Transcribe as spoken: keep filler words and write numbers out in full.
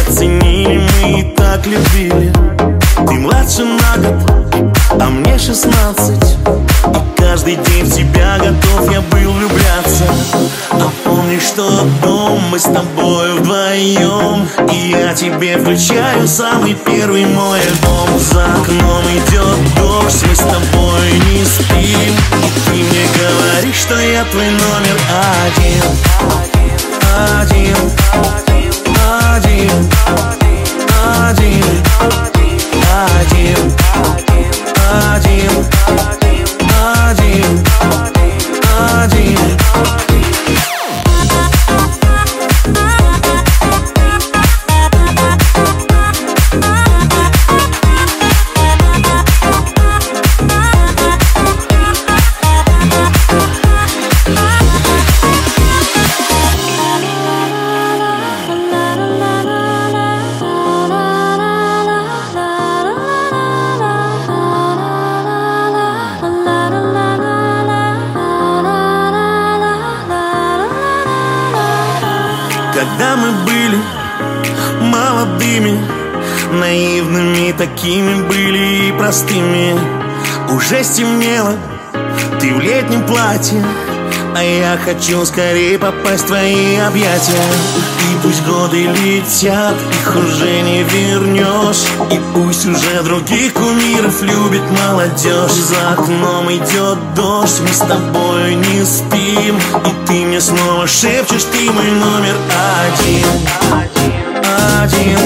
ценили, мы и так любили. Ты младше на год, а мне шестнадцать. И каждый день в тебя готов я был влюбляться. А помнишь тот дом, мы с тобой вдвоем, и я тебе включаю самый первый мой альбом. За окном идет дождь, мы с тобой не спим, и ты мне говоришь, что я твой номер один. Один, один, один, один, один, один, один. Когда мы были молодыми, наивными такими были и простыми, уже стемнело, ты в летнем платье, а я хочу скорее попасть в твои объятия. И пусть годы летят, их уже не вернешь, и пусть уже других кумиров любит молодежь. За окном идет дождь, мы с тобой не спим, и ты мне снова шепчешь, ты мой номер один. Один,